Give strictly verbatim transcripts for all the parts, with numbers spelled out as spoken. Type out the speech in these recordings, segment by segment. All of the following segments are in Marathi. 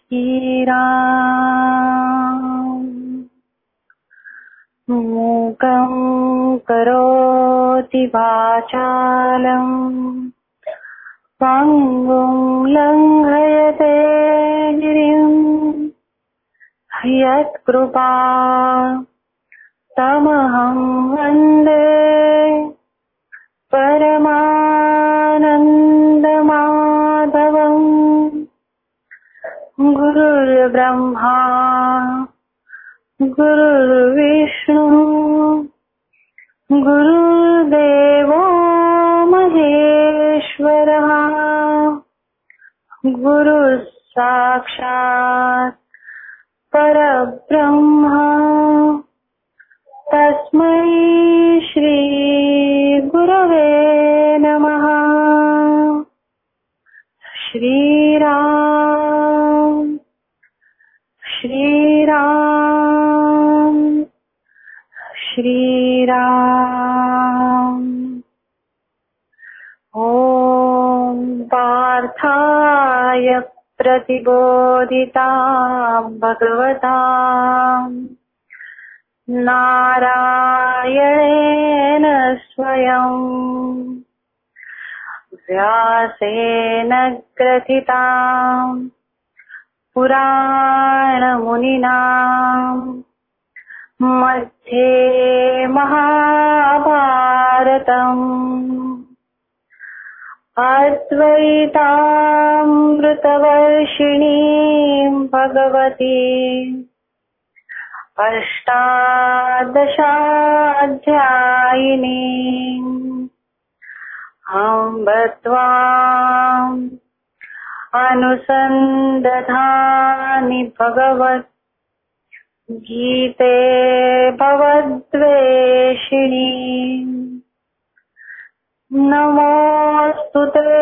श्रीराम। मूकं करोति वाचालं पङ्गुं लङ्घयते गिरिं यत्कृपा तमहं वन्दे परमानन्दमाधवम्। गुरुर्ब्रह्मा गुरुर्विष्णु गुरुर्देवो महेश्वरः। गुरुः साक्षात् परब्रह्म तस्मै श्री गुरवे नमः। श्रीराम श्रीराम श्रीराम। ॐ पार्थाय प्रतिबोधितां भगवता नारायणेन स्वयं व्यासेन ग्रथितां पुराणमुनिना मध्ये महाभारतम् अद्वैतामृतवर्षिणीं भगवतीम् अष्टादशाध्यायिनीम् अम्ब त्वाम् अनुसन्दधामि भगवत् गीते भवद्वेषिणी। नमोऽस्तु ते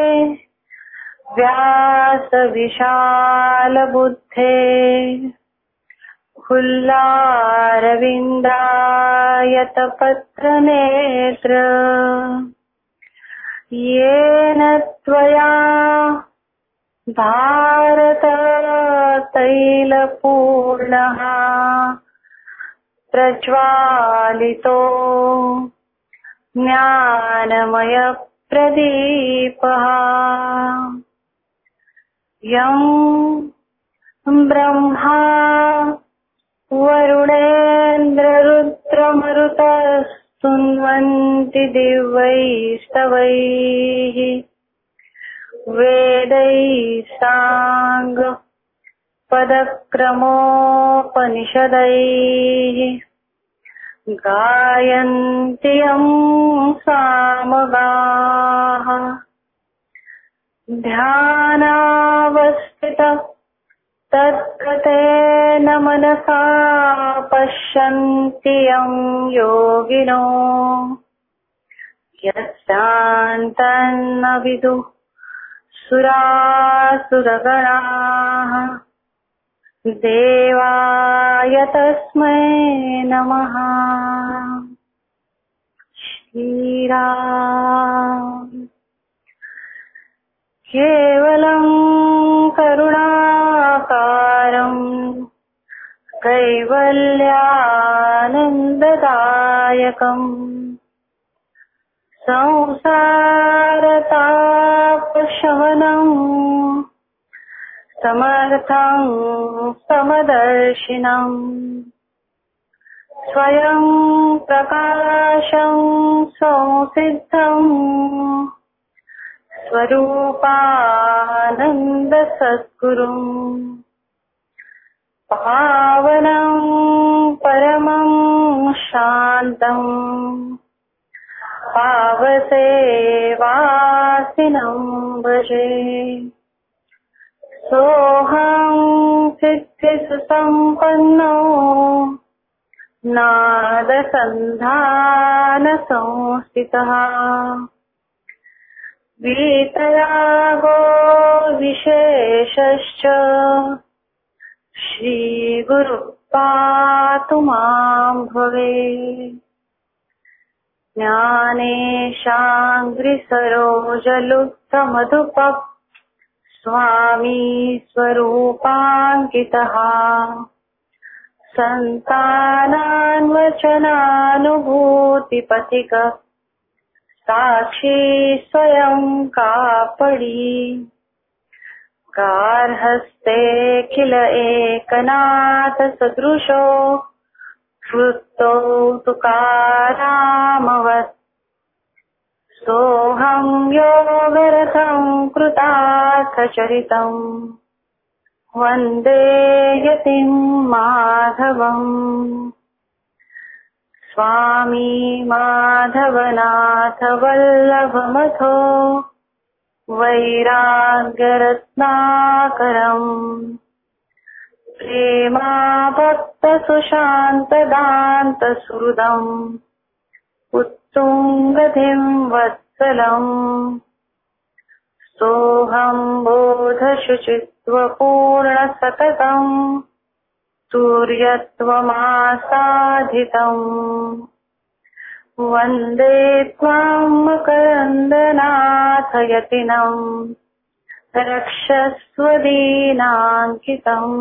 व्यासविशालबुद्धे हुल्लारविन्दायतपत्रनेत्र येन त्वया भारततैलपूर्णः प्रज्वालितो ज्ञानमयप्रदीपः। यं ब्रह्मा वरुणेन्द्ररुद्रमरुतस्तुन्वन्ति दिव्यैस्तवैः वेदैः साङ्गपदक्रमोपनिषदैः गायन्ति यं सामगाः। ध्यानावस्थितः तद्गतेन मनसा पश्यन्ति यं योगिनो यस्यान्तन्न विदुः सुरासुरगणाः। देवाय तस्मै नमः। श्रीराम। केवलं करुणाकारं कैवल्यानन्ददायकम् संसारतापशमनम् समर्थं समदर्शिनम् स्वयं प्रकाशं संसिद्धम् स्वरूपानन्द सद्गुरुम् पावनं परमं शान्तम् पावसेवासिनं भजे। सोऽहं सिद्धिसुसम्पन्नो नादसन्धानसंस्थितः वीतरागो विशेषश्च श्रीगुरु पातु मां भवेत्। ज्ञानेशाङ्घ्रिसरोजलुब्धमधुपः स्वामी स्वरूपांकितः संतानान्वचनानुभूतिपथिक साक्षी स्वयं कापडी गार्हस्तेऽखिल एकनाथ सदृशो वृत्तो तुकारामवत् सोऽहं योगरथं कृतार्थचरितम् वन्दे यतिं माधवम्। स्वामी माधवनाथ वल्लभमथो वैराग्यरत्नाकरम् प्रेमाभक्तसुशान्तदान्तसुहृदम् उत्तुङ्गधिं वत्सलम् सोऽहं बोधशुचित्वपूर्णसततम् तुर्यत्वमासाधितम् वन्दे त्वां मकरन्दनाथ यतिनम् रक्षस्वदीनाङ्कितम्।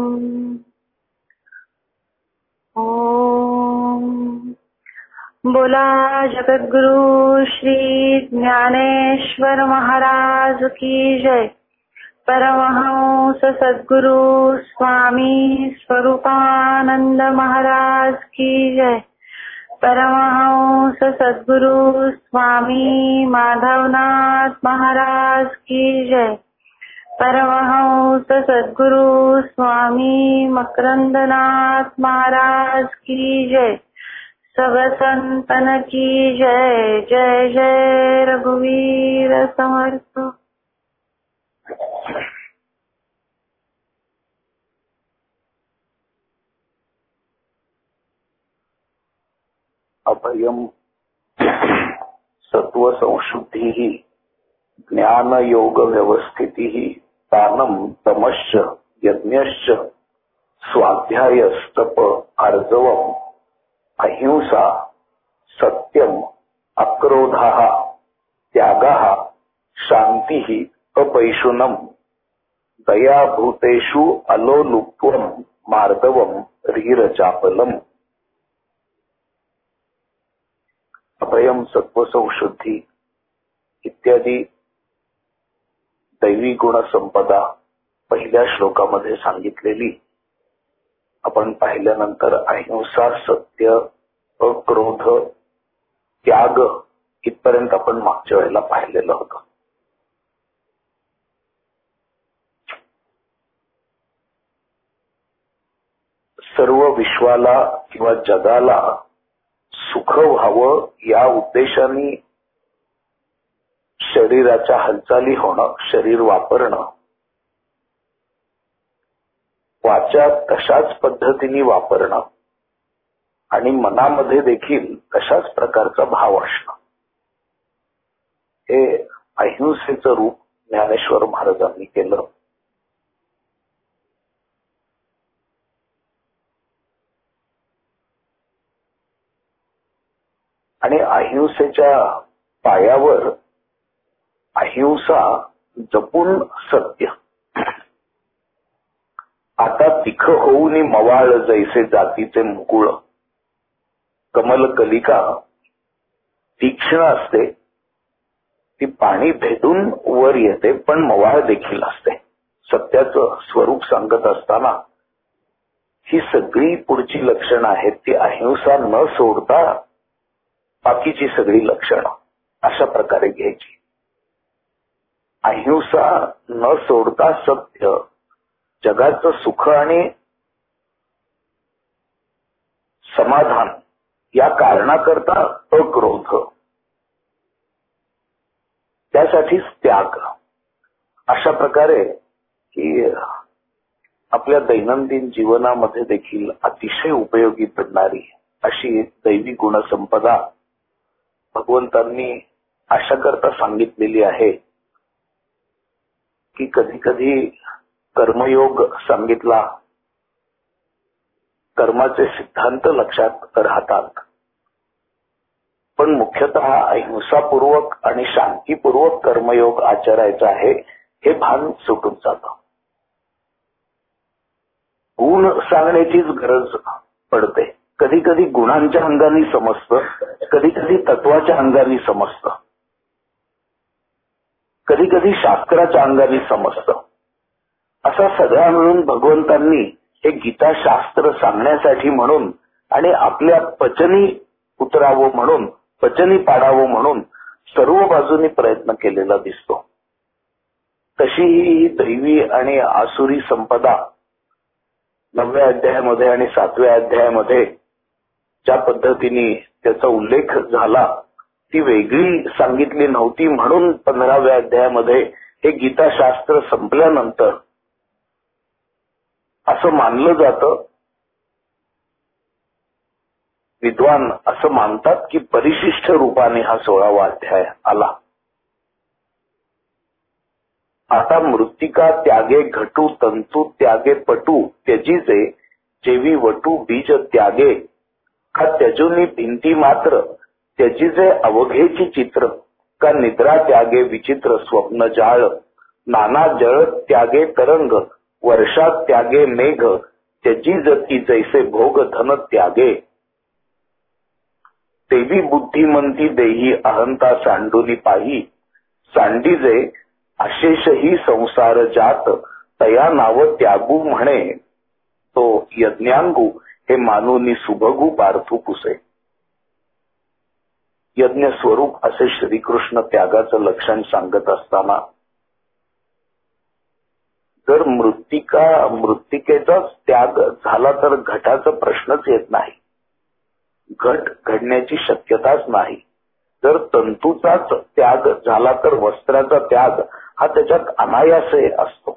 ओम बोला जगद्गुरु श्री ज्ञानेश्वर महाराज की जय। परमहंस सद्गुरु स्वामी स्वरूपानंद महाराज की जय। परमहंस सद्गुरु स्वामी माधवनाथ महाराज की जय। परमहंस सद्गुरु स्वामी मकरंदनाथ महाराज की जय। सब संतन की जय। जय जय रघुवीर समर्थ। अभयम सत्व संशुद्धि ज्ञान योग व्यवस्थिति दानम तमश्च यज्ञश्च स्वाध्यायस्तप आर्जवम अहिंसा सत्यम अक्रोधः त्यागः शांतिः अपैशुनम दयाभूतेषु अलोलुप्त्वम मार्दवम रीरचापलम। अभयम सत्व संशुद्धि इत्यादी दैवी गुण संपदा पहिल्या श्लोकामध्ये सांगितलेली आपण पाहिल्यानंतर अहिंसा सत्य अक्रोध त्याग इथपर्यंत आपण मागच्या वेळेला पाहिलेलं होतं. सर्व विश्वाला किंवा जगाला सुख व्हावं या उद्देशाने शरीराच्या हालचाली होणं, शरीर वापरणं, वाचा तशाच पद्धतीने वापरणं आणि मनामध्ये देखील तशाच प्रकारचा भाव असणं, हे अहिंसेचं रूप ज्ञानेश्वर महाराजांनी केलं. आणि अहिंसेच्या पायावर अहिंसा जपून सत्य. आता तिख होऊन मवाळ जैसे जातीचे मुकुळ. कमल कलिका तीक्ष्ण असते, ती पाणी भेदून वर येते, पण मवाळ देखील असते. सत्याचं स्वरूप सांगत असताना ही सगळी पुढची लक्षणं आहेत ती अहिंसा न सोडता बाकीची सगळी लक्षणं अशा प्रकारे घ्यायची. अहिंसा न सोडता सत्य, जगाचं सुख आणि समाधान या कारणाकरता अक्रोध, त्यासाठीच त्याग. अशा प्रकारे की आपल्या दैनंदिन जीवनामध्ये देखील अतिशय उपयोगी पडणारी अशी दैवी गुणसंपदा भगवंतांनी अशा करता सांगितलेली आहे की कधी कधी कर्मयोग सांगितला, कर्माचे सिद्धांत लक्षात राहतात, पण मुख्यतः अहिंसापूर्वक आणि शांतीपूर्वक कर्मयोग आचरायचा आहे हे भान सुटून जातं. गुण सांगण्याचीच गरज पडते. कधी कधी गुणांच्या अंगाने समजतं, कधी कधी तत्वाच्या अंगाने समजतं, कधी कधी शास्त्राच्या अंगाने समजतं. असा सगळा मिळून भगवंतांनी हे गीताशास्त्र सांगण्यासाठी म्हणून आणि आपल्या पचनी उतरावं म्हणून, पचनी पाडावं म्हणून सर्व बाजूनी प्रयत्न केलेला दिसतो. तशी ही दैवी आणि आसुरी संपदा नवव्या अध्यायामध्ये आणि सातव्या अध्यायामध्ये ज्या पद्धतीने त्याचा उल्लेख झाला ती वेगळी सांगितली नव्हती. म्हणून पंधराव्या अध्यायामध्ये हे गीताशास्त्र संपल्यानंतर असं मानलं जातं, विद्वान असं मानतात की परिशिष्ट रूपाने हा सोळावा अध्याय आला. आता मृत्तिका त्यागे घटू तंतू त्यागे पटू त्यजीचे जेवी वटू बीज त्यागे का त्यजूनी भिंती मात्र त्यजीचे अवघेची चित्र का निद्रा त्यागे विचित्र स्वप्न जाळ नाना जळ त्यागे तरंग वर्षात त्यागे मेघ त्यजी जती जैसे भोग धन त्यागे देवी बुद्धिमंती देही अहंता सांडुनी पाही सांडीजे अशेष ही संसार जात तया नाव त्यागू म्हणे तो यज्ञांगू हे मानूनी सुभगू पार्थू पुसे. यज्ञ स्वरूप असे श्रीकृष्ण त्यागाचं लक्षण सांगत असताना जर मृत्तिका मृत्तिकेचाच त्याग झाला तर घटाचा प्रश्नच येत नाही, घट घडण्याची शक्यताच नाही. जर तंतूचाच त्याग झाला तर वस्त्राचा त्याग हा त्याच्यात अनायासे असतो.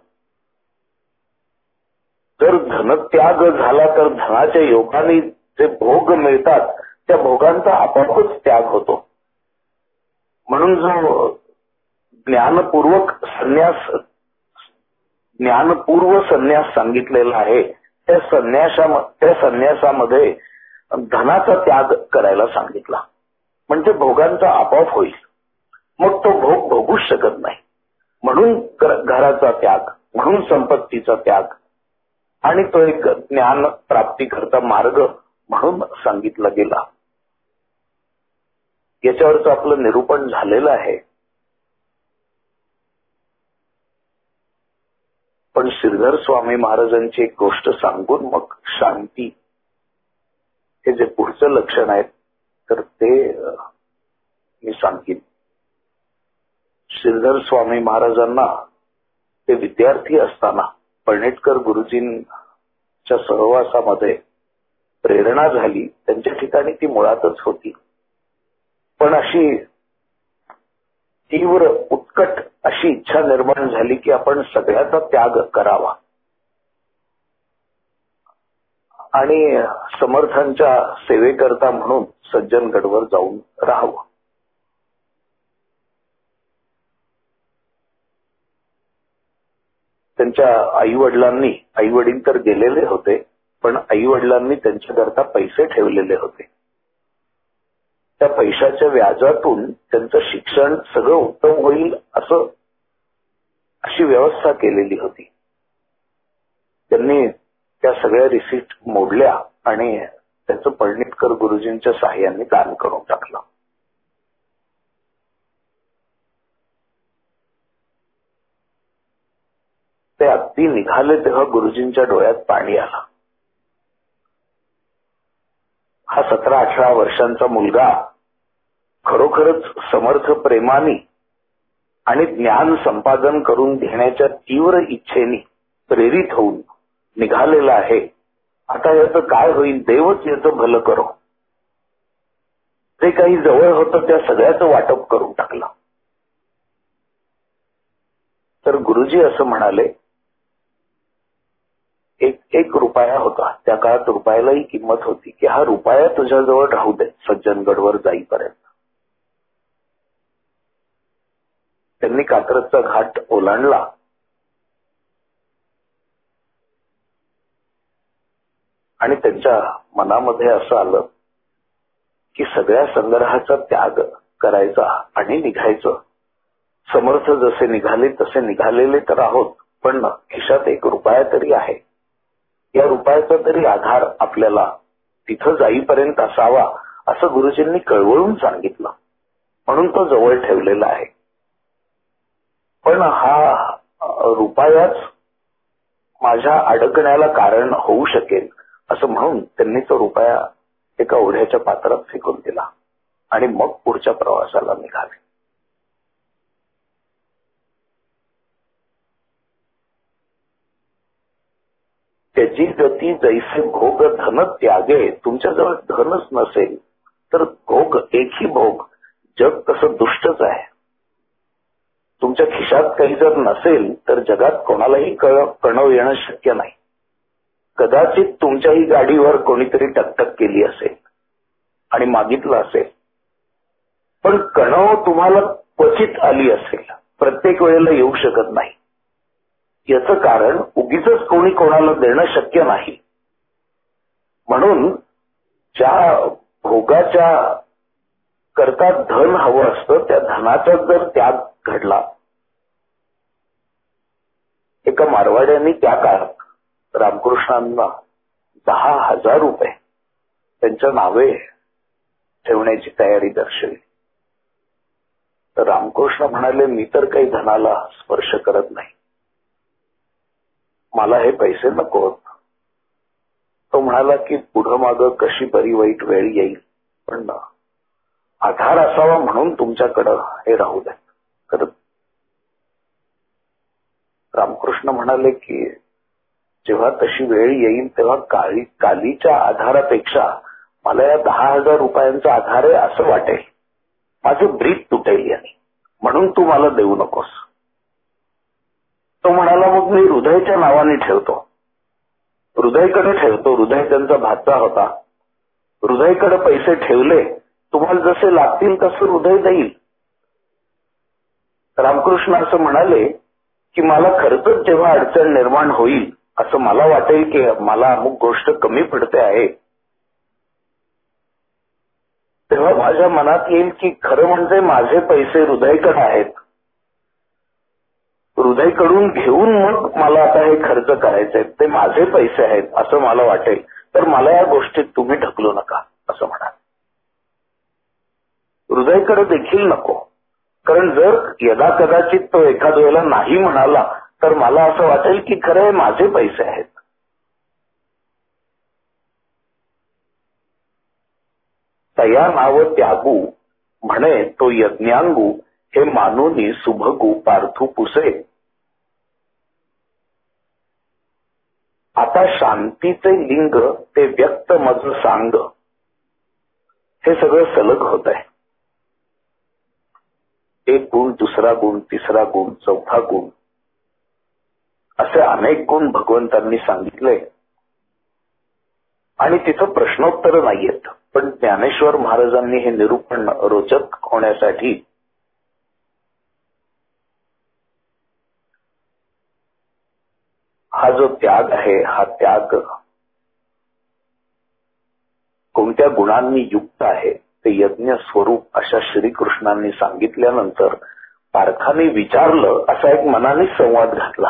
जर धनत्याग झाला तर धनाच्या योगाने जे भोग मिळतात त्या भोगांचा आपोआपच त्याग होतो. म्हणून जो ज्ञानपूर्वक संन्यास ज्ञानपूर्व संन्यास सांगितलेला आहे त्या संन्यासा त्या संन्यासामध्ये धनाचा त्याग करायला सांगितला. म्हणजे भोगांचा आपोआप होईल, मग तो भोग भोगूच शकत नाही. म्हणून घराचा त्याग, म्हणून संपत्तीचा त्याग आणि तो एक ज्ञान प्राप्ती करता मार्ग म्हणून सांगितला गेला. याच्यावरच आपलं निरूपण झालेलं आहे. पण श्रीधर स्वामी महाराजांची एक गोष्ट सांगून मग शांती हे जे पुढचं लक्षण आहे तर ते मी सांगेन. श्रीधर स्वामी महाराजांना ते विद्यार्थी असताना पळणेटकर गुरुजींच्या सहवासामध्ये प्रेरणा झाली. त्यांच्या ठिकाणी ती मुळातच होती, पण अशी तीव्र उत्कट अशी इच्छा निर्माण झाली की आपण सगळ्याचा त्याग करावा आणि समर्थांच्या सेवेकरता म्हणून सज्जनगडवर जाऊन राहावं. त्यांच्या आई वडिलांनी, आई वडील तर गेलेले होते, पण आई वडिलांनी त्यांच्याकरता पैसे ठेवलेले होते. त्या पैशाच्या व्याजातून त्यांचं शिक्षण सगळं उत्तम होईल असं अशी व्यवस्था केलेली होती. त्यांनी त्या सगळ्या रिसीट मोडल्या आणि त्याचं पळणेटकर गुरुजींच्या साह्याने दान करून टाकलं. ते अगदी निघाले तेव्हा गुरुजींच्या डोळ्यात पाणी आलं. हा सतरा अठरा वर्षांचा मुलगा खरोखरच समर्थ प्रेमाने आणि ज्ञान संपादन करून घेण्याच्या तीव्र इच्छेने प्रेरित होऊन निघालेला आहे. आता याचं काय होईल, देवच याचं भलं करो. जे काही जवळ होतं त्या सगळ्याचं वाटप करून टाकलं. तर गुरुजी असं म्हणाले, एक एक रुपया होता, त्या काळात रुपयालाही किंमत होती, की हा रुपया तुझ्याजवळ राहू दे सज्जनगडवर जाईपर्यंत. त्यांनी कात्रजचा घाट ओलांडला आणि त्यांच्या मनामध्ये असं आलं की सगळ्या संग्रहाचा त्याग करायचा आणि निघायचं. समर्थ जसे निघाले तसे निघालेले तर आहोत, पण खिशात एक रुपया तरी आहे. या रुपयाचा तरी आधार आपल्याला तिथं जाईपर्यंत असावा असं गुरुजींनी कळवळून सांगितलं, म्हणून तो जवळ ठेवलेला आहे. पण हा रुपयाच माझ्या अडकण्याला कारण होऊ शकेल असं म्हणून त्यांनी तो रुपया एका ओढ्याच्या पात्रात फेकून दिला आणि मग पुढच्या प्रवासाला निघाले. त्याची गती जैसे भोग धन त्यागे. तुमच्याजवळ धनच नसेल तर भोग एकही भोग जग तसं दुष्टच आहे. तुमच्या खिशात काही जर नसेल तर जगात कोणालाही कणव येणं शक्य नाही. कदाचित तुमच्याही गाडीवर कोणीतरी टकटक केली असेल आणि मागितलं असेल, पण कणव तुम्हाला क्वचित आली असेल, प्रत्येक वेळेला येऊ शकत नाही. याचं कारण उगीच कोणी कोणाला देणं शक्य नाही. म्हणून ज्या भोगाच्या करता धन हवं असतं त्या धनाचा जर त्याग घडला. एका मारवाड्यांनी त्या काळात रामकृष्णांना दहा हजार रुपये त्यांच्या नावे ठेवण्याची तयारी दर्शवली. तर रामकृष्ण म्हणाले, मी तर काही धनाला स्पर्श करत नाही, मला हे पैसे नको. तो म्हणाला की पुढं मागं कशी बरी वाईट वेळ येईल, पण आधार असावा म्हणून तुमच्याकडं हे राहू द्या. तर रामकृष्ण म्हणाले की जेव्हा तशी वेळ येईल तेव्हा काळी कालीच्या आधारापेक्षा मला या दहा हजार रुपयांचा आधार आहे असं वाटेल. माझं ब्रीद तुटेल याने, म्हणून तू मला देऊ नकोस. तो म्हणाला, मग मी हृदयच्या नावाने ठेवतो, हृदयकडे ठेवतो. हृदय त्यांचा भाचा होता. हृदयकडे पैसे ठेवले, तुम्हाला जसे लागतील तसं हृदय देईल. रामकृष्ण असं म्हणाले की मला खरंच जेव्हा अडचण निर्माण होईल, असं मला वाटेल की मला अमुक गोष्ट कमी पडते आहे, तेव्हा माझ्या मनात येईल की खरं म्हणजे माझे पैसे हृदयकडे आहेत. हृदयकडून घेऊन मग मला आता हे खर्च करायचे, ते माझे पैसे आहेत असं मला वाटेल, तर मला या गोष्टीत तुम्ही ढकलू नका असं म्हणा. हृदयकडे देखील नको, कारण जर यदा कदाचित तो एखाद वेळेला नाही म्हणाला तर मला असं वाटेल की खरं माझे पैसे आहेत. तया नाव त्यागू म्हणे तो यज्ञांगू, हे मानूनी सुभगू पार्थू पुसे. आता शांतीचे लिंग ते व्यक्त मज सांग. हे सगळं सलग होत आहे. एक गुण, दुसरा गुण, तिसरा गुण, चौथा गुण, असे अनेक गुण भगवंतांनी सांगितले आणि तिथं प्रश्नोत्तर नाहीयेत. पण ज्ञानेश्वर महाराजांनी हे निरूपण रोचक होण्यासाठी हा जो त्याग आहे, हा त्याग कोणत्या गुणांनी युक्त आहे ते यज्ञ स्वरूप अशा श्रीकृष्णांनी सांगितल्यानंतर पार्थाने विचारलं, असा एक मनाने संवाद घातला.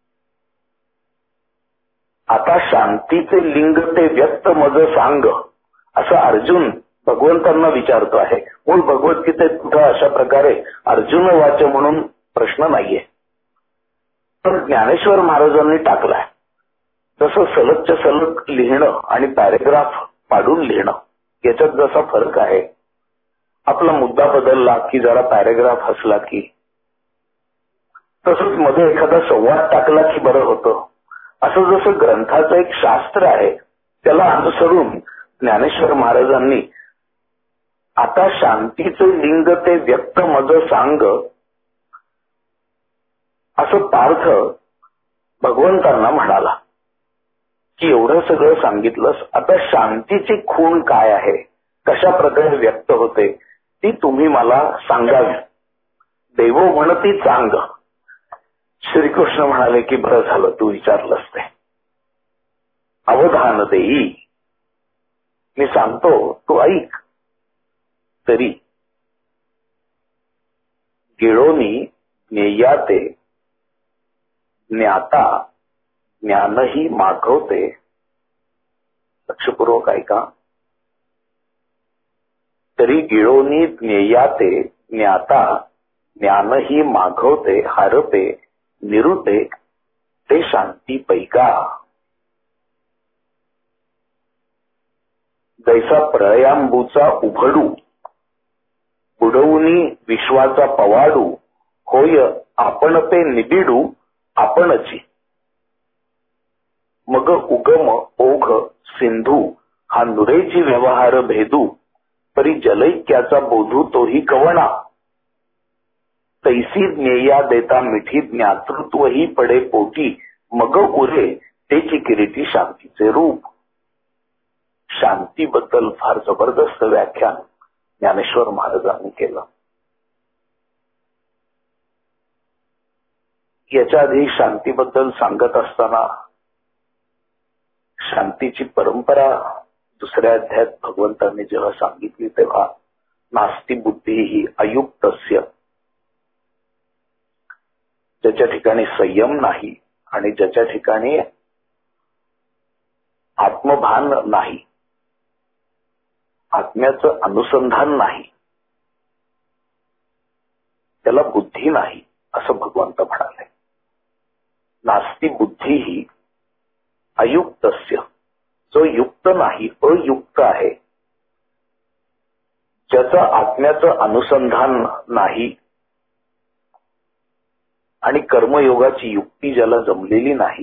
आता शांतीचे लिंग ते व्यक्त मज सांग, असं अर्जुन भगवंतांना विचारतो आहे. मूळ भगवद्गीतेत कुठं अशा प्रकारे अर्जुन वाच म्हणून प्रश्न नाहीये, पण ज्ञानेश्वर महाराजांनी टाकलाय. जसं सलगच्या सलग लिहिणं आणि पॅरेग्राफ पाडून लिहिणं याच्यात जसा फरक आहे, आपला मुद्दा बदलला की जरा पॅरेग्राफ हसला की, तसंच मध्ये एखादा संवाद टाकला की बरं होतं. असं जसं ग्रंथाचं एक शास्त्र आहे त्याला अनुसरून ज्ञानेश्वर महाराजांनी आता शांतीचे लिंग ते व्यक्त मज सांग असं पार्थ भगवंतांना म्हणाला की एवढं सगळं सांगितलंस, आता शांतीची खूण काय आहे, कशा प्रकारे व्यक्त होते ती तुम्ही मला सांगावी. देवो म्हणती चांग. श्रीकृष्ण म्हणाले की बरं झालं तू विचारलंस ते. अवधान देई, मी सांगतो तू ऐक. तरी गिळोनी ज्ञेयाते ज्ञाता ज्ञानही मागवते. लक्षपूर्वक ऐका. तरी गिळोनी ज्ञेयाते ज्ञाता ज्ञानही मागवते. हारते निरुते ते शांती पैका. जैसा प्रळयांबूचा उभडू बुडवूनी विश्वाचा पवाडू होय आपण ते निबिडू आपणची. मग उगम ओघ सिंधू हा नुरेची व्यवहार भेदू परी जलैक्याचा बोधू तोही कवणा. तैसी ज्ञेया देता मिठी ज्ञातृत्व ही पडे पोटी मग उरे तेची किरीटी शांतीचे रूप. शांतीबद्दल फार जबरदस्त व्याख्यान ज्ञानेश्वर महाराजांनी केलं. याच्या आधी शांतीबद्दल सांगत असताना शांतीची परंपरा दुसऱ्या अध्यायात भगवंतांनी जेव्हा सांगितली तेव्हा नास्ती बुद्धी ही अयुक्तस्य, ज्याच्या ठिकाणी संयम नाही आणि ज्याच्या ठिकाणी आत्मभान नाही, आत्म्याचं अनुसंधान नाही, त्याला बुद्धी नाही असं भगवंत म्हणाले. नास्ती बुद्धी ही अयुक्तस्य, जो युक्त नाही अयुक्त आहे, ज्याचं आत्म्याचं अनुसंधान नाही आणि कर्मयोगाची युक्ती ज्याला जमलेली नाही,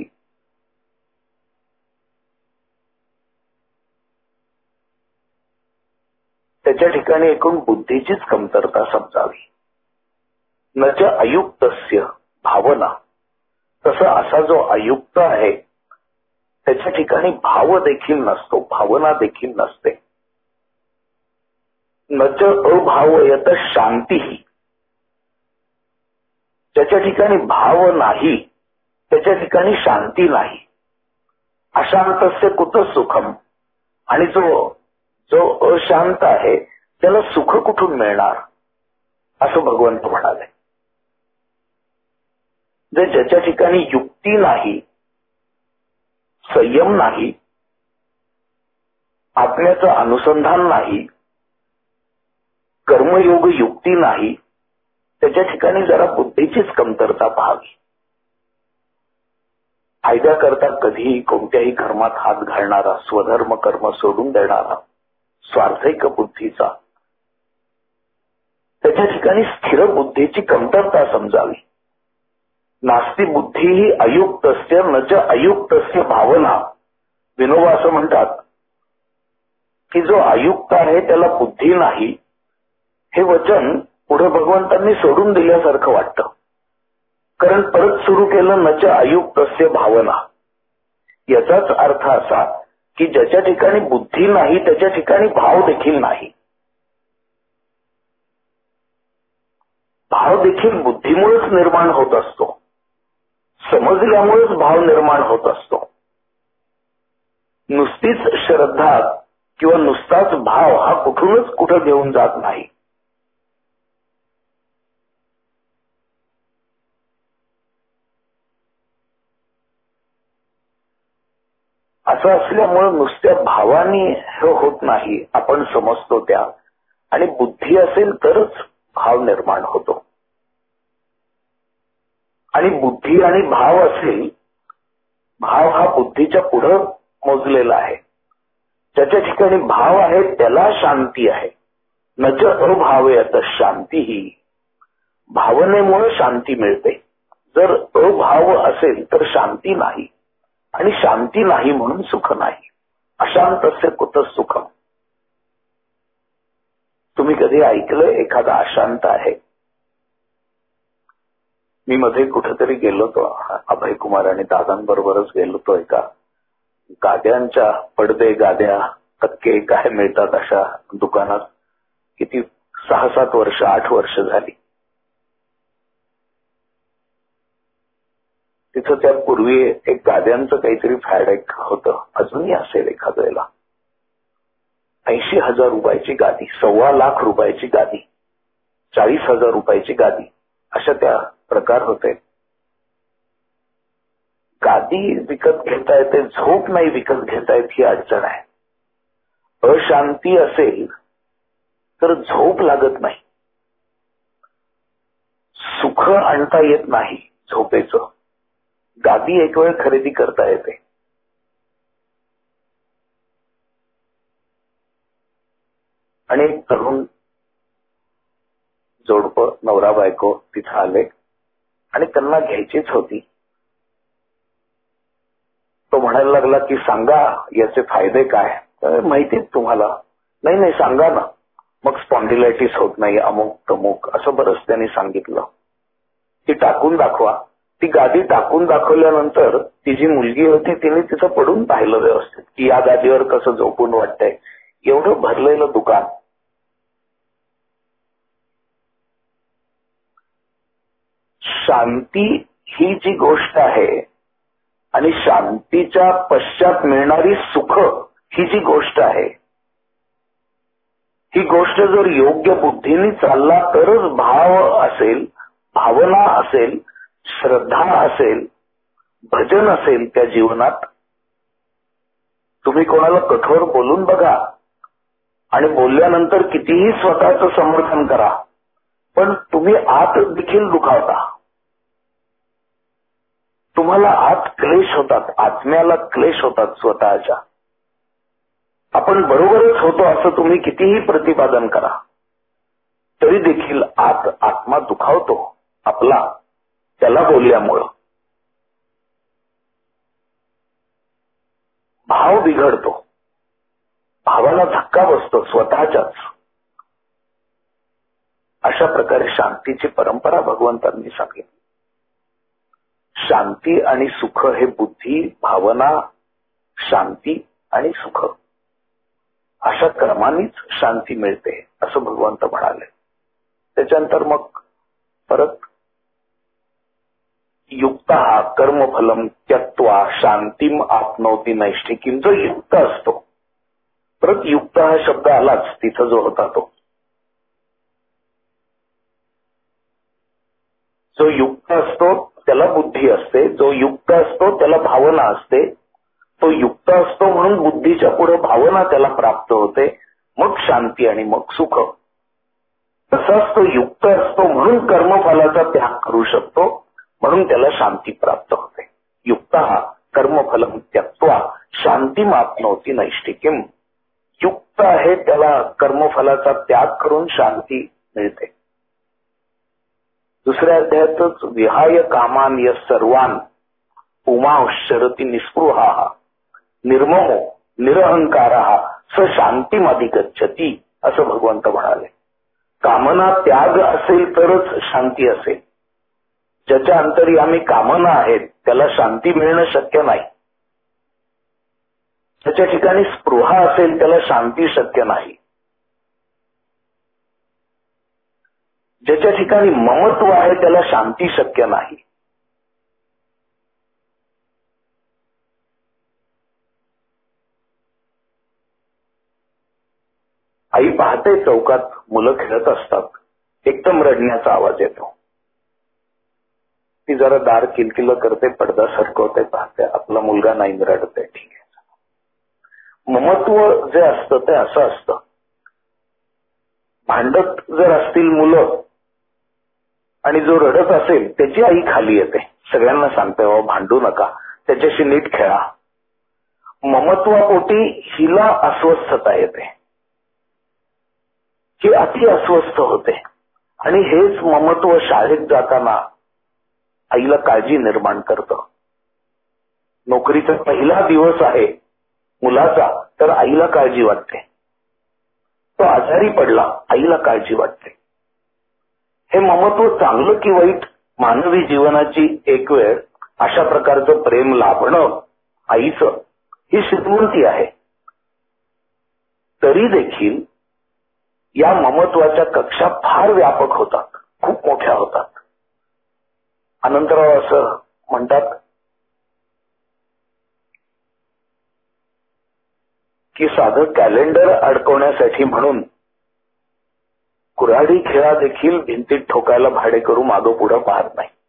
त्याच्या ठिकाणी एकूण बुद्धीचीच कमतरता समजावी. न च अयुक्तस्य भावना, तसा असा जो अयुक्त आहे त्याच्या ठिकाणी भाव देखील नसतो, भावना देखील नसते. न च अभावयत शांती, ज्याच्या ठिकाणी भाव नाही त्याच्या ठिकाणी शांती नाही. अशांतस्य कुत सुखम, आणि जो जो अशांत आहे त्याला सुख कुठून मिळणार असं भगवंत म्हणाले. जे ज्याच्या ठिकाणी युक्ती नाही, संयम नाही, आत्म्याचं अनुसंधान नाही, कर्मयोग युक्ती नाही, त्याच्या ठिकाणी जरा बुद्धीचीच कमतरता पाहावी. फायद्याकरता कधीही कोणत्याही कर्मात हात घालणारा, स्वधर्म कर्म सोडून देणारा, स्वार्थिक बुद्धीचा, त्याच्या ठिकाणी स्थिर बुद्धीची कमतरता समजावी. नास्ती बुद्धी ही अयुक्तस्य न च अयुक्तस्य भावना. विनोबा असं म्हणतात की जो अयुक्त आहे त्याला बुद्धी नाही, हे वचन पुढे भगवंतांनी सोडून दिल्यासारखं वाटतं. कारण परत सुरू केलं न च अयुक्तस्य भावना. याचाच अर्थ असा की ज्याच्या ठिकाणी बुद्धी नाही त्याच्या ठिकाणी भाव देखील नाही. भाव देखील बुद्धीमुळेच निर्माण होत असतो, समजल्यामुळेच भाव निर्माण होत असतो. नुसतीच श्रद्धा किंवा नुसताच भाव हा कुठूनच कुठं घेऊन जात नाही. असं असल्यामुळे नुसत्या भावानी हे होत नाही, आपण समजतो त्या, आणि बुद्धी असेल तरच भाव निर्माण होतो. आणि बुद्धी आणि भाव असेल, भाव हा बुद्धीच्या पुढं मोजलेला आहे. ज्याच्या ठिकाणी भाव आहे त्याला शांती आहे. न च अभावयत शांती ही, भावनेमुळे शांती मिळते. जर अभाव असेल तर शांती नाही, आणि शांती नाही म्हणून सुख नाही. अशांतस्य कुत सुखम. तुम्ही कधी ऐकलं एखादा अशांत आहे? मी मध्ये कुठेतरी गेलो होतो, अभय कुमार आणि दादांबरोबरच गेलो होतो. एका गाद्यांच्या पडदे, गाद्या, तक्के काय मिळतात अशा दुकानात. किती सहा सात वर्ष आठ वर्ष झाली. तिथं त्यापूर्वी एक गाद्यांचं काहीतरी फॅड एक होतं, अजूनही असेल एखाद्या वेळेला. ऐंशी हजार रुपयाची गादी, सव्वा लाख रुपयाची गादी, चाळीस हजार रुपयाची गादी, अशा त्या प्रकार होते. गादी विकत घेता येते, झोप नाही विकत घेता येत ही अडचण आहे. अशांती असेल तर झोप लागत नाही, सुख आणता येत नाही झोपेचं. गादी एक वेळ खरेदी करता येते. आणि एक तरुण जोडपं नवरा बायको तिथं आले आणि त्यांना घ्यायचीच होती. तो म्हणायला लागला की सांगा याचे फायदे काय. माहितीत तुम्हाला. नाही नाही सांगा ना. मग स्पॉन्डिलायटिस होत नाही, अमुक तमुक असं बरंच त्यांनी सांगितलं. ती टाकून दाखवा. ती गादी टाकून दाखवल्यानंतर ती जी मुलगी होती तिने तिचं पडून पाहिलं व्यवस्थित की या गादीवर कसं झोपून वाटतंय. एवढं भरलेलं दुकान. शांती ही जी गोष्ट आहे आणि शांतीच्या पश्चात मिळणारी सुख ही जी गोष्ट आहे, ही गोष्ट जर योग्य बुद्धीने चालला तरच भाव असेल, भावना असेल, श्रद्धा असेल, भजन असेल त्या जीवनात. तुम्ही कोणाला कठोर बोलून बघा आणि बोलल्यानंतर कितीही स्वतःचं समर्थन करा, पण तुम्ही आत देखील दुखावता. तुम्हाला आत क्लेश होतात, आत्म्याला क्लेश होतात स्वतःच्या. आपण बरोबरच होतो असं तुम्ही कितीही प्रतिपादन करा तरी देखील आत आत्मा दुखावतो आपला त्याला बोलल्यामुळं. भाव बिघडतो, भावाला धक्का बसतो स्वतःच्याच. अशा प्रकारे शांतीची परंपरा भगवंतांनी सांगितली. शांती आणि सुख हे बुद्धी, भावना, शांती आणि सुख अशा क्रमानेच शांती मिळते असं भगवंत म्हणाले. त्याच्यानंतर मग परत युक्त कर्मफलम त्यक्त्वा शांतीम आपनोती नैष्ठिकीम. जो युक्त असतो, परत युक्त हा शब्द आलाच तिथं जो होता तो. जो युक्त असतो त्याला बुद्धी असते, जो युक्त असतो त्याला भावना असते, तो युक्त असतो म्हणून बुद्धीच्या पुढे भावना त्याला प्राप्त होते, मग शांती आणि मग सुख. तसाच तो युक्त असतो म्हणून कर्मफलाचा त्याग करू शकतो, म्हणून त्याला शांती प्राप्त होते. युक्त हा कर्मफलम त्यक्त्वा शांतीम आपनोती नैष्ठिकीम. युक्त आहे त्याला कर्मफलाचा त्याग करून शांती मिळते. दुसऱ्या अध्यायातच विहाय कामान यः सर्वान उमाशरती निस्पृहा निर्ममो निरहंकारः स शांतीम अधिगच्छति असं भगवंत म्हणाले. कामना त्याग असेल तरच शांती असेल. ज्याच्या अंतर्यामी कामना आहेत त्याला शांती मिळणं शक्य नाही. ज्याच्या ठिकाणी स्पृहा असेल त्याला शांती शक्य नाही. ज्याच्या ठिकाणी ममत्व आहे त्याला शांती शक्य नाही. आई पाहते चौकात मुलं खेळत असतात, एकदम रडण्याचा आवाज येतो. ती जरा दार किलकिल करते, पडदा सरकवते, पाहते आपला मुलगा नाही रडते. ठीक आहे. ममत्व जे असतं ते असं असतं. भांडत जर असतील मुलं आणि जो रडत असेल त्याची आई खाली येते, सगळ्यांना सांगते बाबा भांडू नका, त्याच्याशी नीट खेळा. ममत्वापोटी हिला अस्वस्थता येते, ही अति अस्वस्थ होते. आणि हेच ममत्व शाळेत जाताना आईला काळजी निर्माण करतं. नोकरीचा पहिला दिवस आहे मुलाचा तर आईला काळजी वाटते. तो आजारी पडला आईला काळजी वाटते. हे ममत्व चांगलं की वाईट मानवी जीवनाची एक वेळ अशा प्रकारचं प्रेम लाभणं आईचं ही श्रीमंती आहे. तरी देखील या ममत्वाच्या कक्षा फार व्यापक होतात, खूप मोठ्या होतात. अनंतराव असं म्हणतात की साधं कॅलेंडर अडकवण्यासाठी म्हणून कुऱ्हाडी खेळा देखील भिंतीत ठोकायला भाडे करू मागं पुढं पाहत नाही.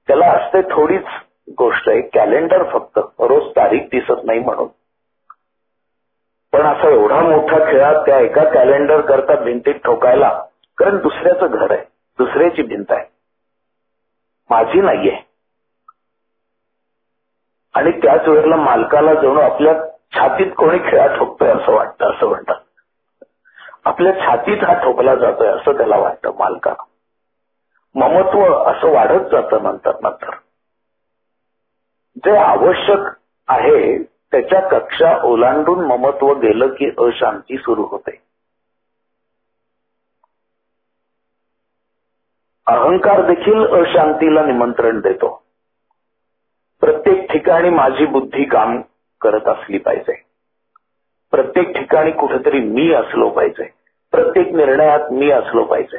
त्याला असते थोडीच गोष्ट आहे, कॅलेंडर फक्त, रोज तारीख दिसत नाही म्हणून. पण असा एवढा मोठा खेळा त्या एका कॅलेंडर करता भिंतीत ठोकायला, कारण दुसऱ्याचं घर आहे, दुसऱ्याची भिंत आहे, माझी नाहीये. आणि त्याच वेळेला मालकाला जणू आपल्या छातीत कोणी खेळा ठोकतोय असं वाटतं, असं म्हणतात. आपल्या छातीत हा ठोकला जातोय असं त्याला वाटतं मालकाला. ममत्व असं वाढत जातं नंतर नंतर. जे आवश्यक आहे त्याच्या कक्षा ओलांडून ममत्व गेलं की अशांती सुरू होते. अहंकार देखील अशांतीला निमंत्रण देतो. प्रत्येक ठिकाणी माझी बुद्धी काम करत असली पाहिजे, प्रत्येक ठिकाणी कुठेतरी मी असलो पाहिजे, प्रत्येक निर्णयात मी असलो पाहिजे.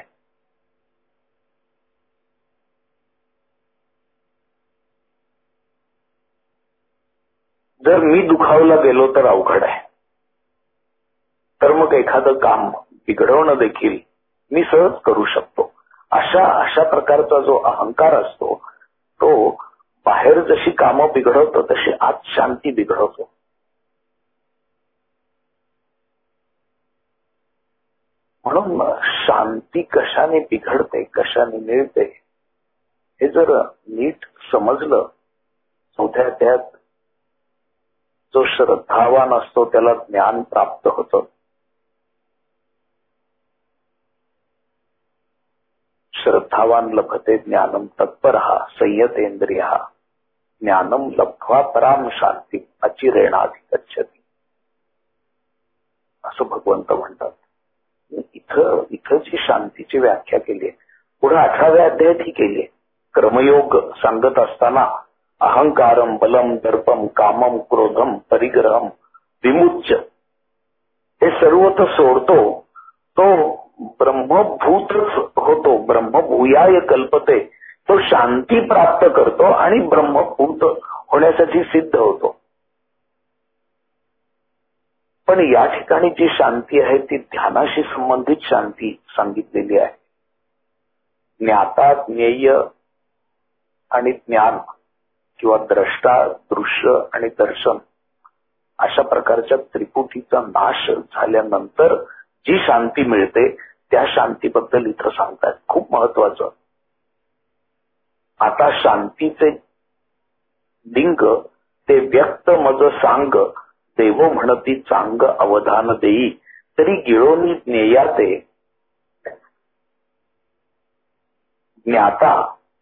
जर मी दुखावला गेलो तर अवघड आहे. तर मग एखादं काम बिघडवणं देखील मी सहज करू शकतो. अशा अशा प्रकारचा जो अहंकार असतो तो बाहेर जशी कामं बिघडवतो तशी आत शांती बिघडवतो. म्हणून शांती कशाने बिघडते, कशाने मिळते हे जर नीट समजलं, चौथ्या अध्यायात जो श्रद्धावान असतो त्याला ज्ञान प्राप्त होतं. श्रद्धावान लभते ज्ञानम तत्परः संयतेंद्रियः ज्ञानम लब्ध्वा पराम शांती अचिरेणाधिगच्छति असं भगवंत म्हणतात. इथं इथं जी शांतीची व्याख्या केली आहे, पुढे अठराव्या अध्यायात ही केली आहे. कर्मयोग सांगत असताना अहंकारम बलम दर्पम कामम क्रोधम परिग्रहम विमुच्य हे सर्व तो सोडतो, तो ब्रह्मभूतच होतो, ब्रह्मभूयाय कल्पते, तो शांती प्राप्त करतो आणि ब्रह्मभूत होण्यासाठी सिद्ध होतो. पण या ठिकाणी जी शांती आहे ती ध्यानाशी संबंधित शांती सांगितलेली आहे. ज्ञाता ज्ञेय आणि ज्ञान किंवा द्रष्टा दृश्य आणि दर्शन अशा प्रकारच्या त्रिपुटीचा नाश झाल्यानंतर जी शांती मिळते त्या शांतीबद्दल इथं सांगतात. खूप महत्वाचं. आता शांतीचे लिंग ते व्यक्त मज सांग देव म्हणती चांग अवधान देई तरी गिळोनी ज्ञेयाते. ज्ञाता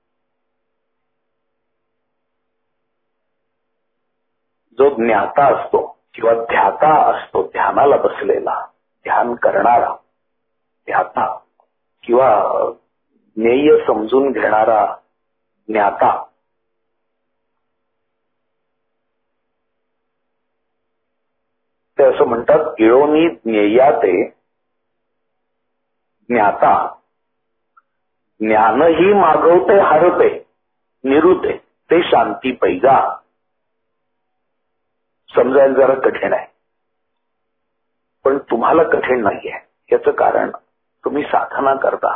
जो ज्ञाता असतो किंवा ध्याता असतो, ध्यानाला बसलेला, ध्यान करणारा ध्याता किंवा ज्ञेय समजून घेणारा ज्ञाता, ते असं म्हणतात गिळोनी ज्ञेयाते. ज्ञाता ज्ञानही मागवते हरते निरुते ते शांती पैगा. समजायला जरा कठीण आहे, पण तुम्हाला कठीण नाहीये. याचं कारण तुम्ही साधना करता.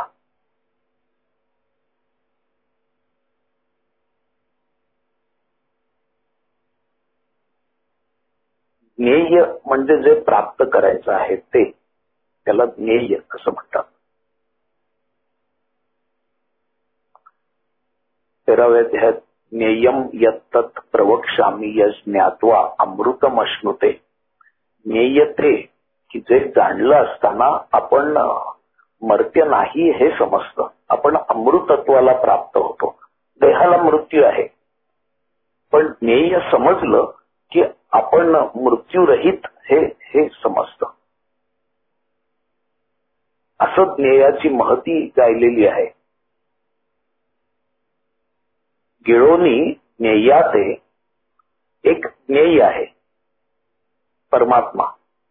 ज्ञेय म्हणजे जे प्राप्त करायचं आहे ते, त्याला ज्ञेय असं म्हणतात. तेराव्या अध्यायात ज्ञेयम यत्तत् प्रवक्ष्यामि यज्ञात्वा अमृतमश्नुते. ज्ञेय ते की जे जाणलं असताना आपण मर्त्य नाही हे समजतं, आपण अमृतत्वाला प्राप्त होतो. देहाला मृत्यू आहे पण ज्ञेय समजलं की आपण मृत्यूरहित हे हे समजतं. असं ज्ञेयाची महती गायलेली आहे. गिळोनी ज्ञेयाते एक ज्ञेय आहे परमात्मा.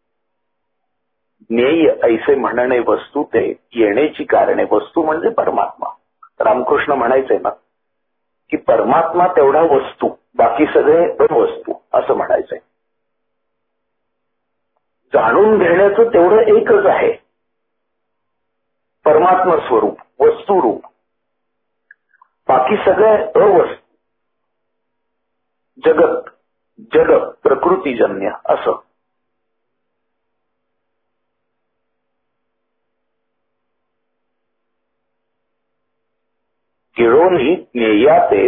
ज्ञेय ऐसे म्हणणे वस्तू ते येण्याची कारणे. वस्तू म्हणजे परमात्मा. रामकृष्ण म्हणायचे ना की परमात्मा तेवढा वस्तू, बाकी सगळे अवस्तू असं म्हणायचंय. जाणून घेण्याचं तेवढं एकच आहे, परमात्मा स्वरूप वस्तुरूप. बाकी सगळे अवस्तू. जगत, जग, प्रकृतीजन्य असं. गिळोनी ज्ञेयाते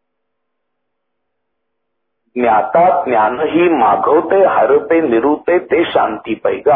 ज्ञाता ज्ञानही मागवते हरते निरुते ते शांती पैगा.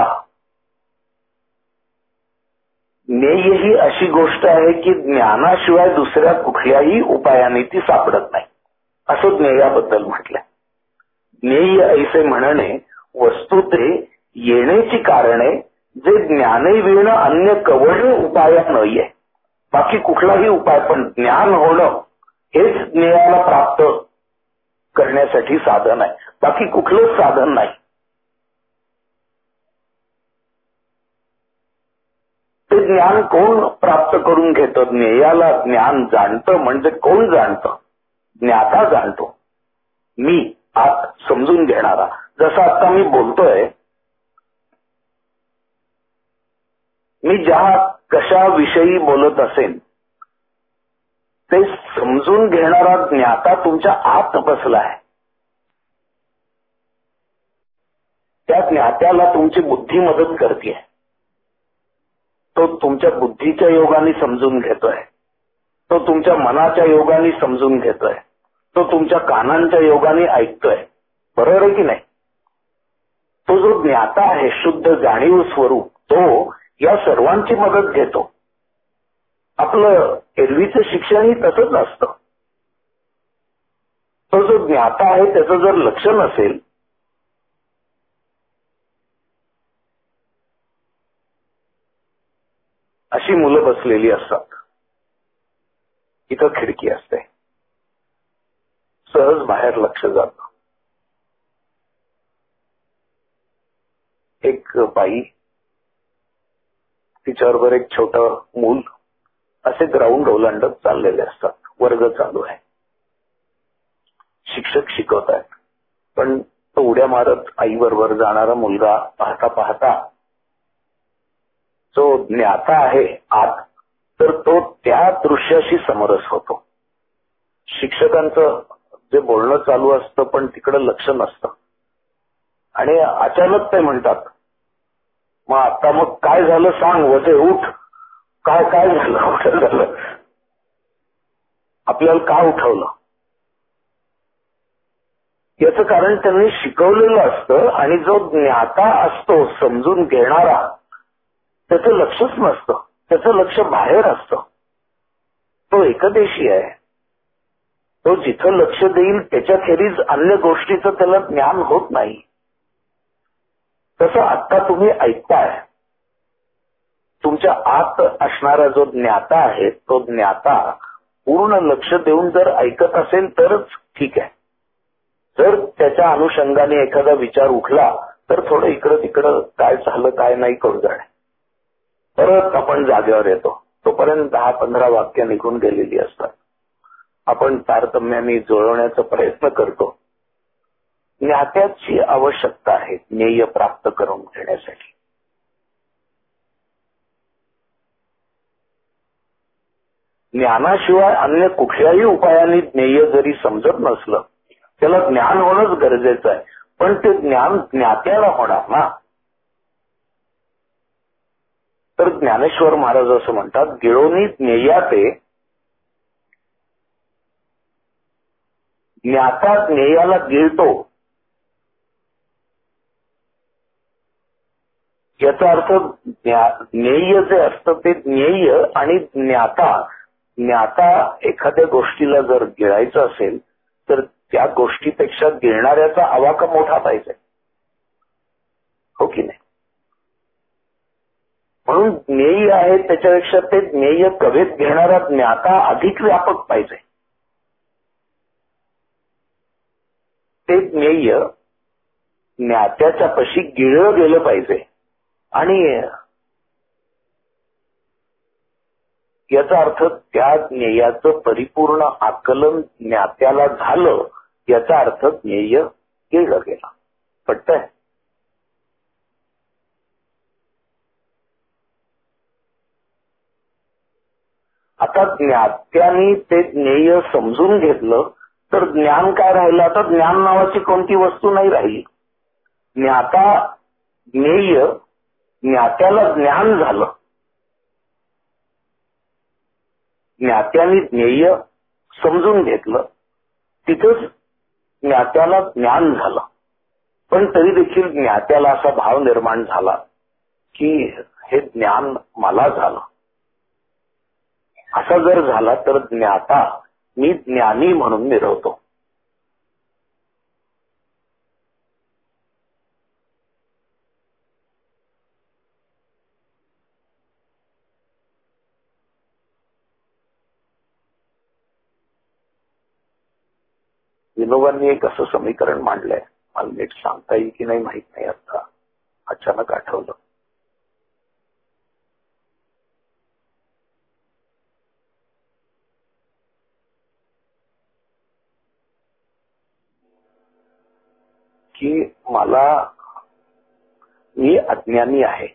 ज्ञेय ही अशी गोष्ट आहे की ज्ञानाशिवाय दुसऱ्या कुठल्याही उपायाने ती सापडत नाही असं ज्ञेयाबद्दल म्हटलंय. ज्ञेय ऐसे म्हणणे वस्तू ते येण्याची कारणे जे ज्ञाने विण अन्य कवळे उपाय नाहीये. बाकी कुठलाही उपाय, पण ज्ञान होणं हेच ज्ञेयाला प्राप्त करण्यासाठी साधन आहे, बाकी कुठलंच साधन नाही. ते ज्ञान कोण प्राप्त करून घेतं? ज्ञेयाला ज्ञान जाणतं म्हणजे कोण जाणतं? ज्ञाता जाणतो. मी आत समजून घेणारा. जसं आता मी बोलतोय, मी ज्या कशा विषयी बोलत असेन ते समजून घेणारा ज्ञाता तुमच्या आत बसला आहे. त्या ज्ञात्याला तुमची बुद्धी मदत करते. तो तुमच्या बुद्धीच्या योगाने समजून घेतोय, तो तुमच्या मनाच्या योगाने समजून घेतोय, तो तुमच्या कानांच्या योगाने ऐकतोय. बरोबर आहे की नाही? तो जो ज्ञाता आहे, शुद्ध जाणीव स्वरूप, तो या सर्वांची मदत घेतो. आपलं एरवीचं शिक्षणही तसंच असतं. तो जो ज्ञाता आहे त्याचं जर लक्ष नसेल, अशी मुलं बसलेली असतात. इथं खिडकी असते, सहज बाहेर लक्ष जातं. एक बाई, तिच्याबरोबर एक छोटं मूल असे ग्राउंड ओलांडत चाललेले असतात. वर्ग चालू आहे, शिक्षक शिकवत आहेत, पण तो उड्या मारत आई बरोबर जाणारा मुलगा पाहता पाहता जो ज्ञाता आहे आत, तर तो त्या दृश्याशी समरस होतो. शिक्षकांचं जे बोलणं चालू असतं पण तिकडे लक्ष नसतं आणि अचानक ते म्हणतात, मग आता मग काय झालं सांग वजे, उठ. काय काय झालं? कुठं झालं? आपल्याला का उठवलं? याचं कारण त्यांनी शिकवलेलं असतं आणि जो ज्ञाता असतो समजून घेणारा त्याचं लक्षच नसतं, त्याचं लक्ष बाहेर असतं. तो एकदेशी आहे. तो जिथं लक्ष देईल त्याच्याखेरीज अन्य गोष्टीचं त्याला ज्ञान होत नाही. तसं आता तुम्ही ऐकताय, तुमच्या आत असणारा जो ज्ञाता आहे तो ज्ञाता पूर्ण लक्ष देऊन जर ऐकत असेल तरच ठीक आहे. जर त्याच्या अनुषंगाने एखादा विचार उठला तर थोडं इकडं तिकडं काय झालं काय नाही करू जाणे. परत आपण जागेवर येतो. तोपर्यंत दहा पंधरा वाक्य निघून गेलेली असतात. आपण तारतम्याने जुळवण्याचा प्रयत्न करतो. ज्ञात्याची आवश्यकता आहे ज्ञेय प्राप्त करून घेण्यासाठी. ज्ञानाशिवाय अन्य कुठल्याही उपायाने ज्ञेय जरी समजत नसलं त्याला ज्ञान होणंच गरजेचं आहे, पण ते ज्ञान ज्ञात्याला होणार ना. तर ज्ञानेश्वर महाराज असं म्हणतात, गिळोनी ज्ञेयाते ज्ञाता ज्ञेयाला गिळतो. याचा अर्थ ज्ञेय जे असतं ते ज्ञेय आणि ज्ञाता. ज्ञाता एखाद्या गोष्टीला जर गिळायचं असेल तर त्या गोष्टीपेक्षा गिळणाऱ्याचा आवाका मोठा पाहिजे, हो की नाही? म्हणून ज्ञेय आहे त्याच्यापेक्षा ते ज्ञेय कवेत घेणारा ज्ञाता अधिक व्यापक पाहिजे. ते ज्ञेय ज्ञात्याच्या पशी गिळलं गेलं पाहिजे आणि याचा अर्थ त्या ज्ञेयाचं परिपूर्ण आकलन ज्ञात्याला झालं, याचा अर्थ ज्ञेय गिळलं गेलं. पटतंय? आता ज्ञात्याने ते ज्ञेय समजून घेतलं तर ज्ञान काय राहिलं? आता ज्ञान नावाची कोणती वस्तू नाही राहिली. ज्ञाता ज्ञेय, ज्ञात्याला ज्ञान झालं. ज्ञात्याने ज्ञेय समजून घेतलं, तिथंच ज्ञात्याला ज्ञान झालं. पण तरी देखील ज्ञात्याला असा भाव निर्माण झाला की हे ज्ञान मला झालं. असा जर झाला तर ज्ञाता मी ज्ञानी म्हणून मिरवतो. विनोबांनी एक असं समीकरण मांडलंय, मला नीट सांगता येईल की नाही माहित नाही, आता अचानक आठवलं. की मला मी अज्ञानी आहे,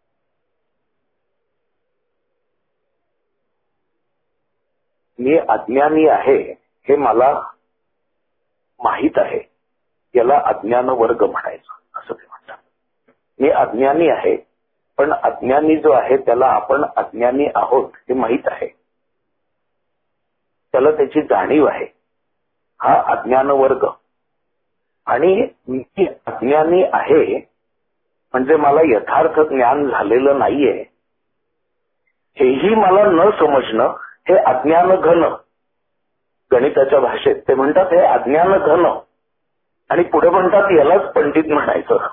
मी अज्ञानी आहे हे मला माहित आहे. याला अज्ञान वर्ग म्हणायचं असं ते म्हणतात. मी अज्ञानी आहे, पण अज्ञानी जो आहे त्याला आपण अज्ञानी आहोत हे माहित आहे, त्याला त्याची जाणीव आहे. हा अज्ञान वर्ग. आणि मी अज्ञानी आहे म्हणजे मला यथार्थ ज्ञान झालेलं नाहीये हेही मला न समजणं हे अज्ञान घन. गणिताच्या भाषेत ते म्हणतात हे अज्ञान घन. आणि पुढे म्हणतात यालाच पंडित म्हणायचं,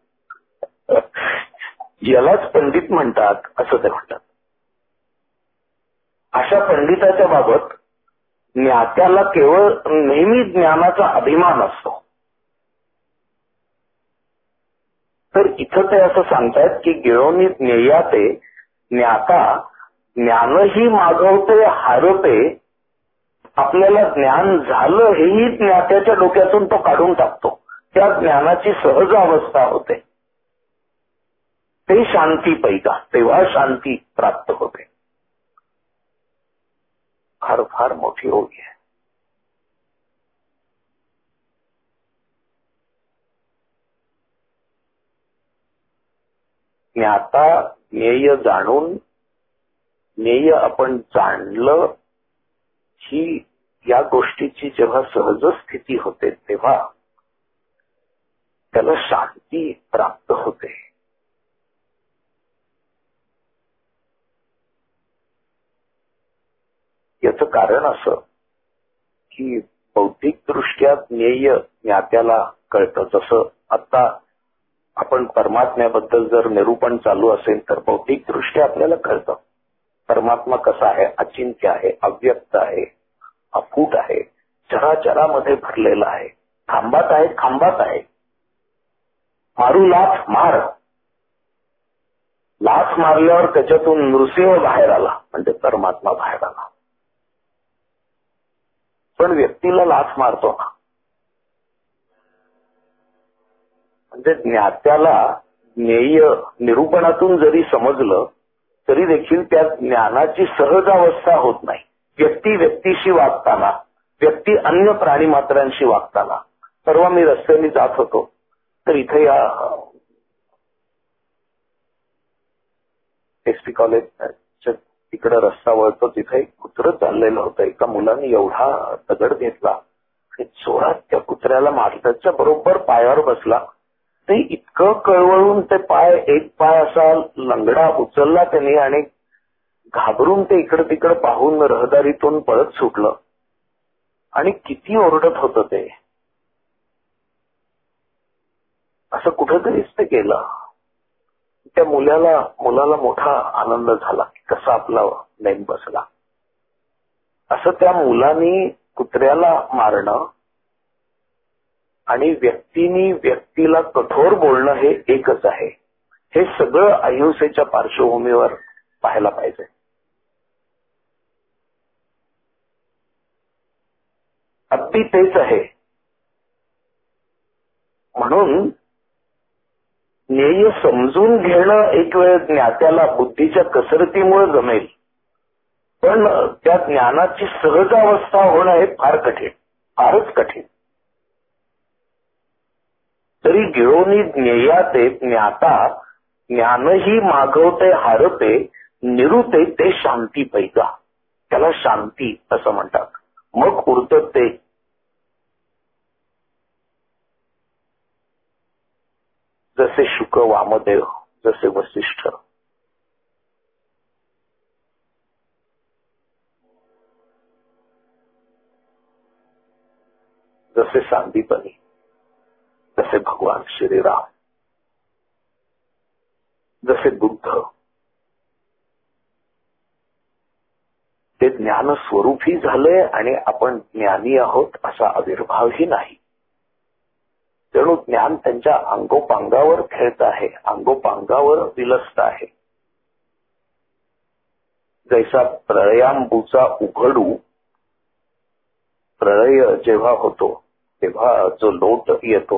यालाच पंडित म्हणतात असं ते म्हणतात. अशा पंडिताच्या बाबत ज्ञात्याला केवळ नेहमी ज्ञानाचा अभिमान असतो. तर इथं ते असं सांगतायत की गिळवणी ज्ञेयाते ज्ञाता ज्ञानही मागवते हारते. आपल्याला ज्ञान झालं हेही ज्ञात्याच्या डोक्यातून तो काढून टाकतो. त्या ज्ञानाची सहज अवस्था होते, ते शांती पैका, तेव्हा शांती प्राप्त होते. फार फार मोठी ओळी आहे. ज्ञाता ज्ञेय जाणून, ज्ञेय आपण जाणलं ही या गोष्टीची जेव्हा सहज स्थिती होते तेव्हा त्याला शांती प्राप्त होते. याचं कारण असं की बौद्धिक दृष्ट्या ज्ञेय ज्ञात्याला कळतं. जसं आता आपण परमात्म्याबद्दल जर निरूपण चालू असेल तर बौद्धिक दृष्ट्या आपल्याला कळतं परमात्मा कसा आहे, अचिंत्य आहे, अव्यक्त आहे, अफूट आहे, चराचरामध्ये भरलेला आहे, खांबात आहे, खांबात आहे. मारू लाथ मार, लाथ मारल्यावर त्याच्यातून नृसिंह बाहेर आला म्हणजे परमात्मा बाहेर आला. पण व्यक्तीला लाथ मारतो ना, म्हणजे ज्ञात्याला ज्ञेय निरूपणातून जरी समजलं तरी देखील त्या ज्ञानाची सहज अवस्था होत नाही. व्यक्ती व्यक्तीशी वागताना, व्यक्ती अन्य प्राणी मात्रांशी वागताना. परवा मी रस्त्याने जात होतो तर इथे या एसटी कॉलेजच्या तिकडे रस्ता वळतो तिथे एक कुत्रं चाललेलं होतं. एका मुलाने एवढा दगड घेतला आणि जोरात त्या कुत्र्याला मारला, त्याच्या बरोबर पायावर बसला. ते इतकं कळवळून ते पाय, एक पाय असा लंगडा उचलला त्याने आणि घाबरून ते इकडे तिकडे पाहून रहदारीतून पळत सुटलं. आणि किती ओरडत होतं ते, असं कुठेतरीच ते केलं. त्या मुलाला मुलाला मोठा आनंद झाला की कसा आपला नेम बसला. असं त्या मुलाने कुत्र्याला मारणं आणि व्यक्तीनी व्यक्तीला कठोर बोलणं हे एकच आहे. हे सगळं अहिंसेच्या पार्श्वभूमीवर पाहायला पाहिजे. अगदी तेच आहे. म्हणून ज्ञेय समजून घेणं एक वेळ ज्ञात्याला बुद्धीच्या कसरतीमुळे जमेल, पण त्या ज्ञानाची सहज अवस्था होणं हे फार कठीण, फारच कठीण. तरी गिळोनी ज्ञेयाते ज्ञाता ज्ञानही मागवते हारते निरुते ते शांती पैदा. त्याला शांती असं म्हणतात. मग उरतं ते जसे शुक वामदेव, जसे वसिष्ठ, जसे सांदीपनी, जसे भगवान श्रीराम, जसे बुद्ध, ते ज्ञान स्वरूपी झाले आणि आपण ज्ञानी आहोत असा आविर्भावही नाही. जणू ज्ञान त्यांच्या अंगोपांगावर खेळत आहे, अंगोपांगावर विलसत आहे. जैसा प्रळयांबूचा उघडू, प्रळय जेव्हा होतो तेव्हा जो लोट येतो,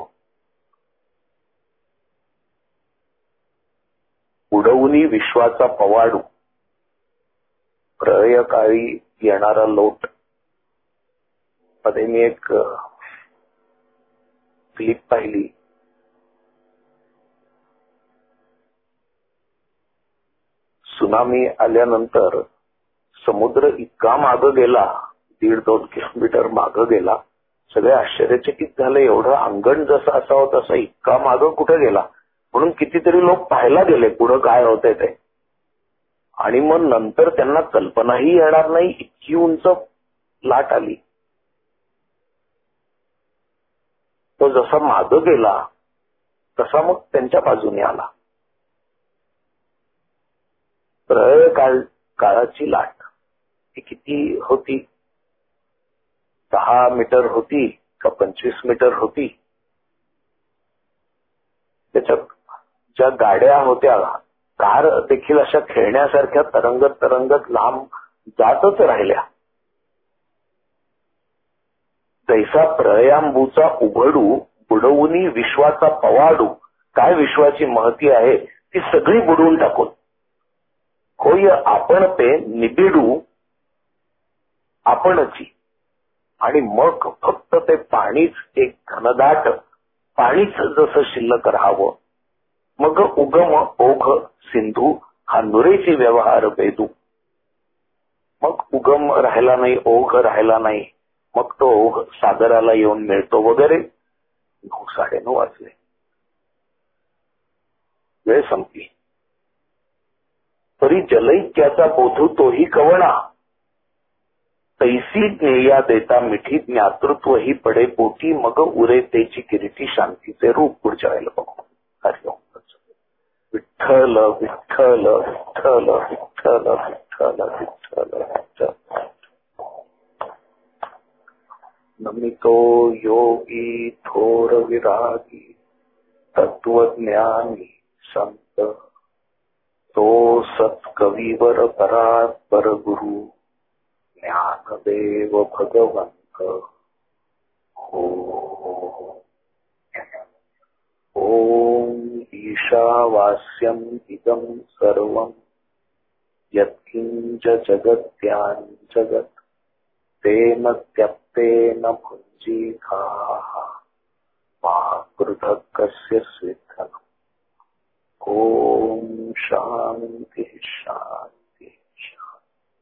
उडवूनी विश्वाचा पवाडू, प्रळय काळी येणारा लोट. मध्ये मी एक क्लिप पाहिली. सुनामी आल्यानंतर समुद्र इतका मागं गेला, दीड दोन किलोमीटर मागं गेला. सगळे आश्चर्यचकित झाले. एवढं अंगण जसं असावं तसं इतका मागं कुठे गेला, म्हणून कितीतरी लोक पाहायला गेले पुढं काय होतंय ते. आणि मग नंतर त्यांना कल्पनाही येणार नाही इतकी उंच लाट आली. तो जसा मागं गेला तसा मग त्यांच्या बाजूने आला. प्रळय काळ काळाची लाट ती किती होती? दहा मीटर होती का पंचवीस मीटर होती? त्याच्यात ज्या गाड्या होत्या, कार देखील अशा खेळण्यासारख्या तरंगत तरंगत लांब जातच राहिल्या. जैसा प्रळयांबूचा उघडू बुडवूनी विश्वाचा पवाडू. काय विश्वाची महती आहे ती सगळी बुडवून टाकून होय आपण ते निबिडू आपणची. आणि मग फक्त ते पाणीच, एक घनदाट पाणीच जसं शिल्लक राहावं. मग उगम ओघ सिंधू हा नुरेची व्यवहार बेदू. मग उगम राहिला नाही, ओघ राहिला नाही, मग तो ओघ सागराला येऊन मिळतो वगैरे. नऊ साडेनऊ वाजले, वेळ संपली. तरी जलैक्याचा बोधू तोही कवणा, तैसी ज्ञेया देता मिठी ज्ञातृत्व ही पडे पोटी. मग उरे तेची किरीटी शांतीचे रूप. पुढच्या वेळेला बघू. हरिओम. विठ्ठल विठ्ठल विठ्ठल विठ्ठल विठ्ठल विठ्ठल विठ्ठल. नमितो योगी थोर विरागी तत्वज्ञानी संत. तो सत्कवीवर परात्पर गुरु ज्ञानदेव भगवंत. हो ओम ईशावास्यम इदं सर्वं यत्किंच जगत्यां जगत् तेन त्यक्तेन भुञ्जीथाः मा पृथक्कस्य स्विद्धनम्. ओम शांति शांति शांति.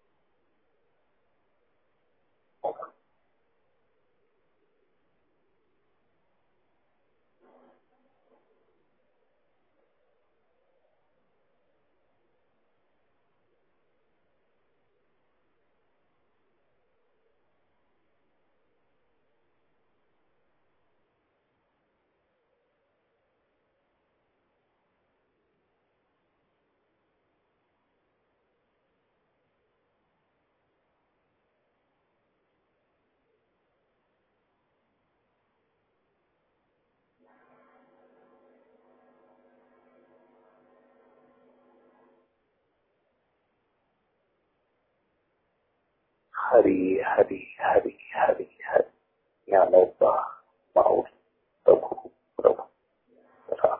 हरी हरी हरी हरी हरी. ज्ञानोबा माऊली प्रभू प्रभू राम.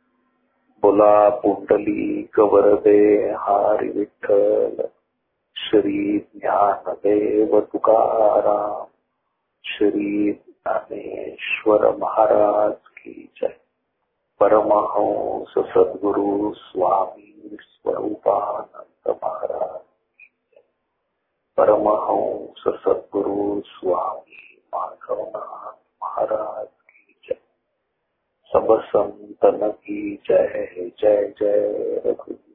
बोला पुंडलिक वरदे हरी विठ्ठल. श्री ज्ञानदेव तुकाराम, श्री ज्ञानेश्वर महाराज की जय। परमहंस सद्गुरु स्वामी स्वरूपानंद महाराज, परमहंस सद्गुरु स्वामी माधवनाथ महाराज की जय। सब संतन की जय जय जय रघुवीर।